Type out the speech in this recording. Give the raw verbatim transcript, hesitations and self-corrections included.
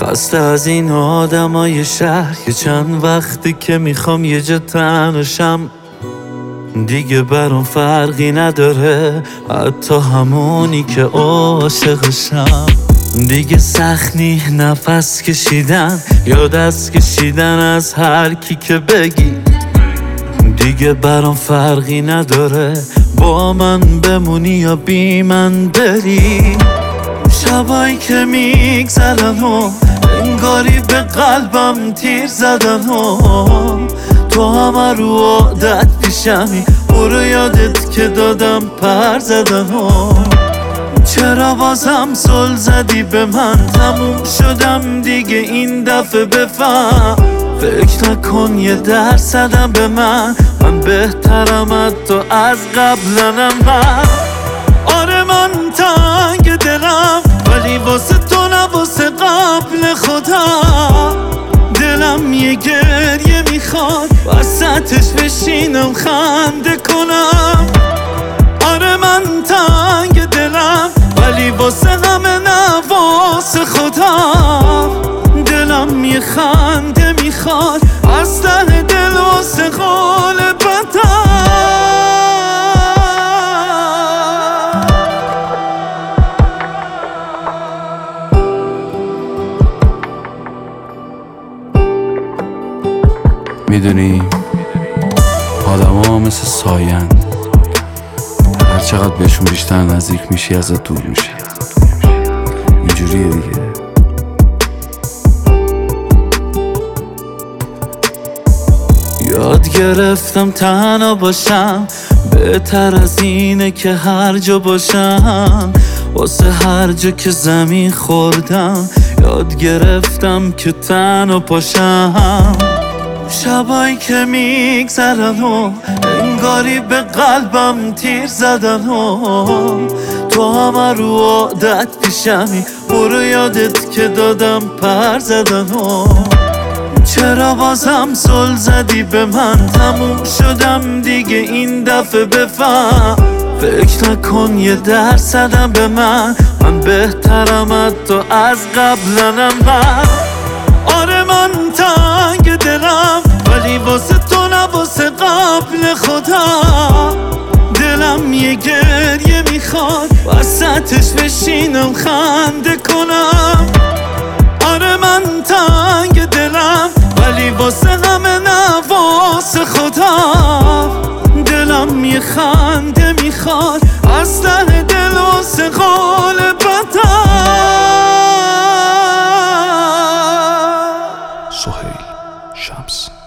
خسته از این آدمای شهر که چند وقتی که میخوام یه جا تنشم، دیگه برام فرقی نداره حتی همونی که عاشقشم. دیگه سخت نی نفس کشیدن یا دست کشیدن از هر کی که بگی، دیگه برام فرقی نداره با من بمونی یا بی من بری. شبایی که میگذرن و انگاری به قلبم تیر زدن و تو همه رو عادت پیشمی، برو یادت که دادم پر زدن و چرا بازم زل زدی به من؟ تموم شدم دیگه این دفعه بفهم، فکر نکن یه درصدم به من، من بهترم حتی از قبلنم. من آره من تنگ دلم ولی واسه تو نه واسه قبل خودم. دلم یه گریه میخواد وسطش بشینم خنده کنم. آره من تنگ دلم ولی واسه همه نه واسه خودم. دلم یه خنده میخواد از ته دل واسه غالبتم. میدونی آدم ها مثل ساین، هر چقدر بهشون بیشتر نزدیک میشی ازت دور میشی. اینجوریه دیگه. یاد گرفتم تنها باشم بهتر از اینه که هر جا باشم، واسه هر جا که زمین خوردم یاد گرفتم که تنها پاشم. شبایی که میگذرن و انگاری به قلبم تیر زدن و تو همه رو عادت پیشمی، برو یادت که دادم پر زدن و چرا بازم زل زدی به من؟ تموم شدم دیگه این دفعه بفهم، فکر نکن یه درصدم به من، من بهترم حتی از قبلنم. من آره من تنگ دلم ولی واسه تو نه واسه قبل خودم. دلم یه گریه میخواد وسطش بشینم خنده کنم. آره من تنگ دلم ولی واسه همه نه واسه خودم. دلم یه خنده میخواد از ته دل واسه غالبتم. سهیل شمس.